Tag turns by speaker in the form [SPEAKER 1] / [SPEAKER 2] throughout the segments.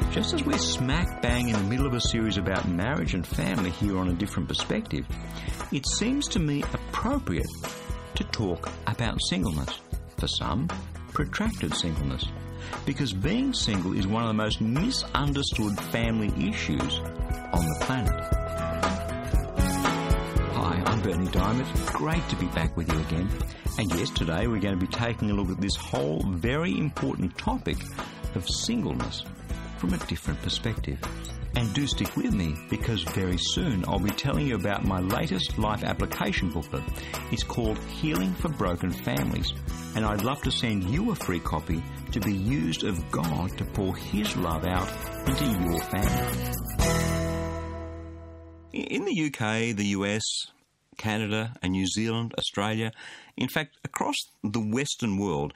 [SPEAKER 1] Just as we're smack bang in the middle of a series about marriage and family here on A Different Perspective, it seems to me appropriate to talk about singleness. For some, protracted singleness. Because being single is one of the most misunderstood family issues on the planet. Hi, I'm Bernie Diamond. Great to be back with you again. And yes, today we're going to be taking a look at this whole very important topic of singleness from a different perspective. And do stick with me, because very soon I'll be telling you about my latest life application booklet. It's called Healing for Broken Families, and I'd love to send you a free copy to be used of God to pour His love out into your family. In the UK, the US, Canada and New Zealand, Australia, in fact, across the Western world,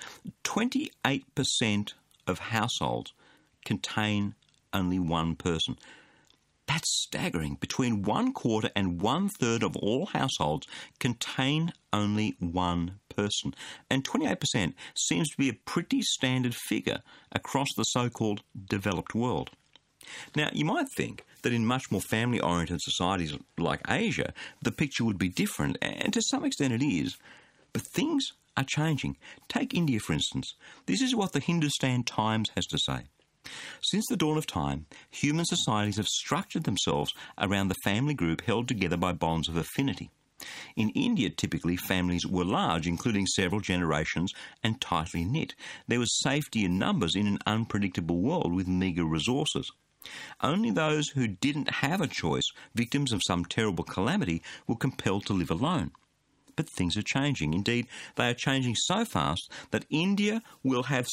[SPEAKER 1] 28% of households contain only one person. That's staggering. Between 1/4 and 1/3 of all households contain only one person. And 28% seems to be a pretty standard figure across the so-called developed world. Now, you might think that in much more family-oriented societies like Asia, the picture would be different, and to some extent it is. But things are changing. Take India, for instance. This is what the Hindustan Times has to say. Since the dawn of time, human societies have structured themselves around the family group held together by bonds of affinity. In India, typically, families were large, including several generations, and tightly knit. There was safety in numbers in an unpredictable world with meagre resources. Only those who didn't have a choice, victims of some terrible calamity, were compelled to live alone. But things are changing. Indeed, they are changing so fast that India will have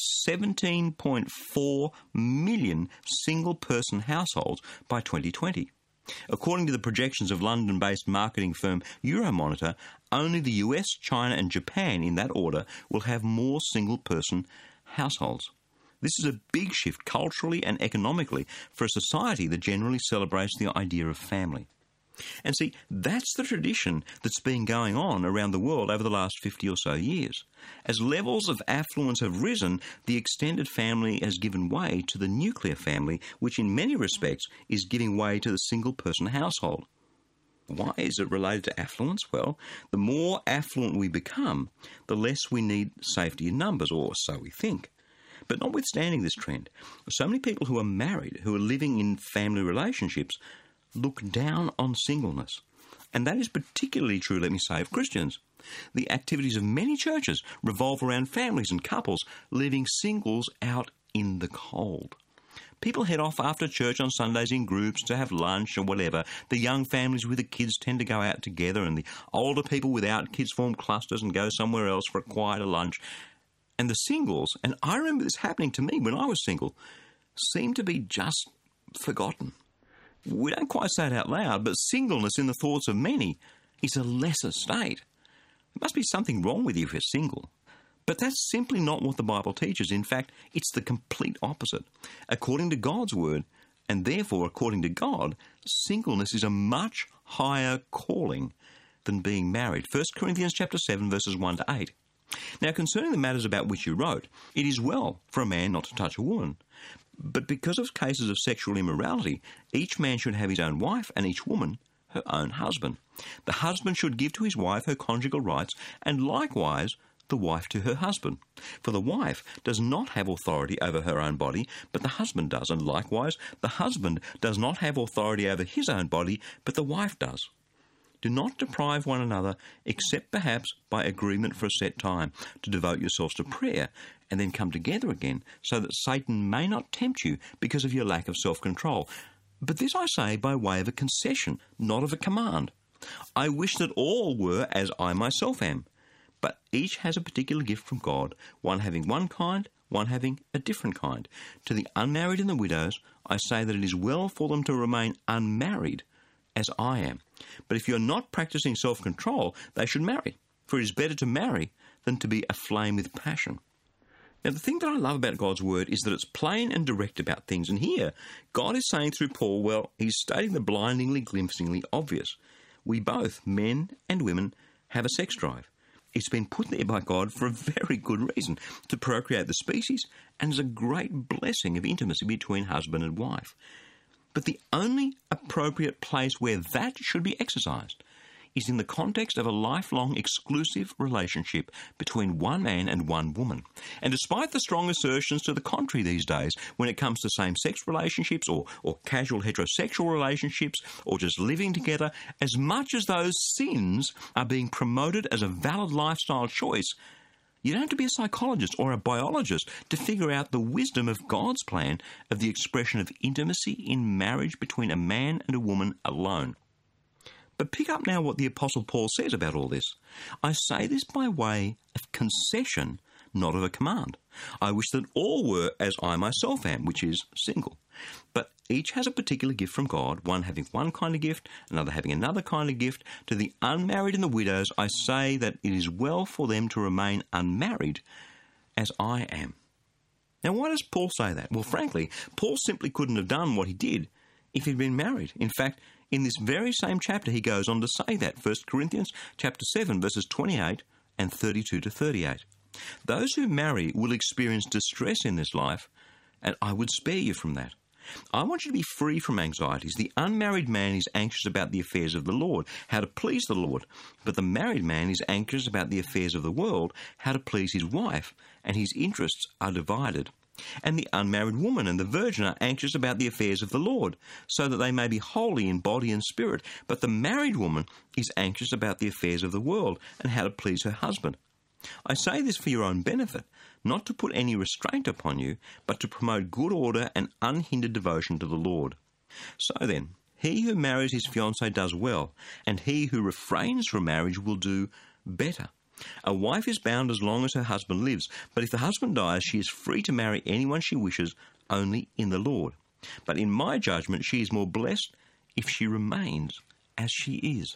[SPEAKER 1] 17.4 million single-person households by 2020. According to the projections of London-based marketing firm Euromonitor, only the US, China and Japan, in that order, will have more single-person households. This is a big shift culturally and economically for a society that generally celebrates the idea of family. And see, that's the tradition that's been going on around the world over the last 50 or so years. As levels of affluence have risen, the extended family has given way to the nuclear family, which in many respects is giving way to the single-person household. Why is it related to affluence? Well, the more affluent we become, the less we need safety in numbers, or so we think. But notwithstanding this trend, so many people who are married, who are living in family relationships, look down on singleness. And that is particularly true, let me say, of Christians. The activities of many churches revolve around families and couples, leaving singles out in the cold. People head off after church on Sundays in groups to have lunch or whatever. The young families with the kids tend to go out together, and the older people without kids form clusters and go somewhere else for a quieter lunch. And the singles, and I remember this happening to me when I was single, seem to be just forgotten. We don't quite say it out loud, but singleness in the thoughts of many is a lesser state. There must be something wrong with you if you're single. But that's simply not what the Bible teaches. In fact, it's the complete opposite. According to God's word, and therefore according to God, singleness is a much higher calling than being married. 1 Corinthians chapter 7, verses 1 to 8. Now, concerning the matters about which you wrote, it is well for a man not to touch a woman. But because of cases of sexual immorality, each man should have his own wife and each woman her own husband. The husband should give to his wife her conjugal rights, and likewise the wife to her husband. For the wife does not have authority over her own body, but the husband does, and likewise the husband does not have authority over his own body, but the wife does. Do not deprive one another, except perhaps by agreement for a set time, to devote yourselves to prayer, and then come together again, so that Satan may not tempt you because of your lack of self-control. But this I say by way of a concession, not of a command. I wish that all were as I myself am, but each has a particular gift from God, one having one kind, one having a different kind. To the unmarried and the widows, I say that it is well for them to remain unmarried, as I am. But if you are not practicing self-control, they should marry, for it is better to marry than to be aflame with passion. Now, the thing that I love about God's word is that it's plain and direct about things, and here, God is saying through Paul, well, he's stating the blindingly, glimpsingly obvious. We both, men and women, have a sex drive. It's been put there by God for a very good reason, to procreate the species, and is a great blessing of intimacy between husband and wife. But the only appropriate place where that should be exercised is in the context of a lifelong exclusive relationship between one man and one woman. And despite the strong assertions to the contrary these days, when it comes to same-sex relationships or casual heterosexual relationships or just living together, as much as those sins are being promoted as a valid lifestyle choice, you don't have to be a psychologist or a biologist to figure out the wisdom of God's plan of the expression of intimacy in marriage between a man and a woman alone. But pick up now what the Apostle Paul says about all this. I say this by way of concession, not of a command. I wish that all were as I myself am, which is single. But each has a particular gift from God, one having one kind of gift, another having another kind of gift. To the unmarried and the widows, I say that it is well for them to remain unmarried, as I am. Now, why does Paul say that? Well, frankly, Paul simply couldn't have done what he did if he'd been married. In fact, in this very same chapter, he goes on to say that. 1 Corinthians chapter 7, verses 28 and 32 to 38. Those who marry will experience distress in this life, and I would spare you from that. I want you to be free from anxieties. The unmarried man is anxious about the affairs of the Lord, how to please the Lord. But the married man is anxious about the affairs of the world, how to please his wife, and his interests are divided. And the unmarried woman and the virgin are anxious about the affairs of the Lord, so that they may be holy in body and spirit. But the married woman is anxious about the affairs of the world and how to please her husband. I say this for your own benefit, not to put any restraint upon you, but to promote good order and unhindered devotion to the Lord. So then, he who marries his fiancée does well, and he who refrains from marriage will do better. A wife is bound as long as her husband lives, but if the husband dies, she is free to marry anyone she wishes, only in the Lord. But in my judgment, she is more blessed if she remains as she is.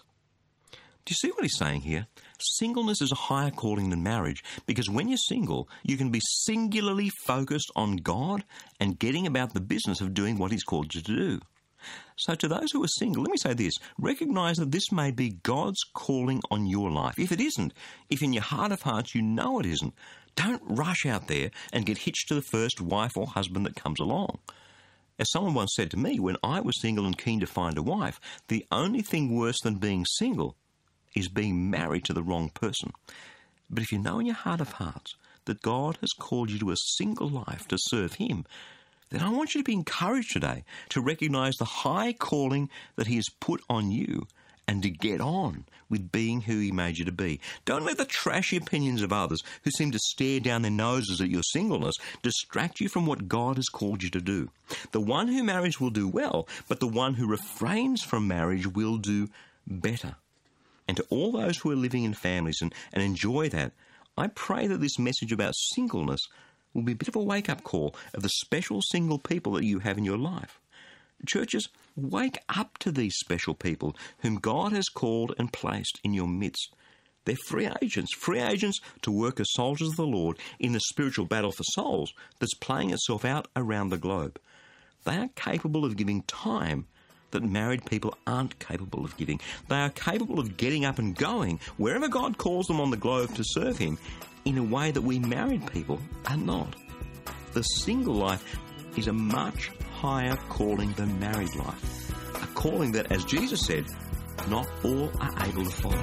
[SPEAKER 1] Do you see what he's saying here? Singleness is a higher calling than marriage, because when you're single, you can be singularly focused on God and getting about the business of doing what he's called you to do. So to those who are single, let me say this. Recognize that this may be God's calling on your life. If it isn't, if in your heart of hearts you know it isn't, don't rush out there and get hitched to the first wife or husband that comes along. As someone once said to me, when I was single and keen to find a wife, the only thing worse than being single is being married to the wrong person. But if you know in your heart of hearts that God has called you to a single life to serve him, then I want you to be encouraged today to recognize the high calling that he has put on you and to get on with being who he made you to be. Don't let the trashy opinions of others who seem to stare down their noses at your singleness distract you from what God has called you to do. The one who marries will do well, but the one who refrains from marriage will do better. And to all those who are living in families and enjoy that, I pray that this message about singleness will be a bit of a wake-up call of the special single people that you have in your life. Churches, wake up to these special people whom God has called and placed in your midst. They're free agents to work as soldiers of the Lord in the spiritual battle for souls that's playing itself out around the globe. They are capable of giving time that married people aren't capable of giving. They are capable of getting up and going wherever God calls them on the globe to serve him in a way that we married people are not. The single life is a much higher calling than married life. A calling that, as Jesus said, not all are able to follow.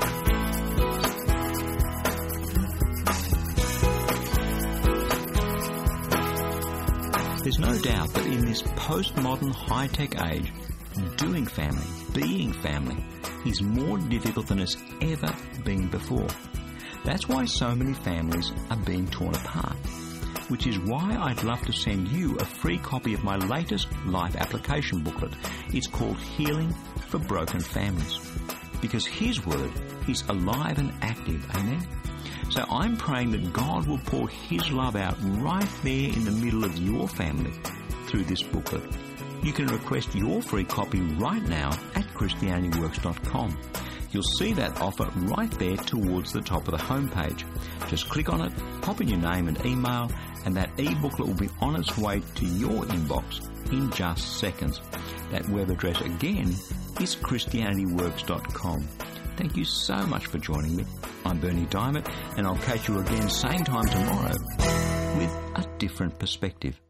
[SPEAKER 1] There's no doubt that in this postmodern high-tech age, doing family, being family, is more difficult than it's ever been before. That's why so many families are being torn apart, which is why I'd love to send you a free copy of my latest life application booklet. It's called Healing for Broken Families, because his word is alive and active, amen? So I'm praying that God will pour his love out right there in the middle of your family through this booklet. You can request your free copy right now at ChristianityWorks.com. You'll see that offer right there towards the top of the homepage. Just click on it, pop in your name and email, and that e-booklet will be on its way to your inbox in just seconds. That web address again is ChristianityWorks.com. Thank you so much for joining me. I'm Berni Dymet, and I'll catch you again same time tomorrow with a different perspective.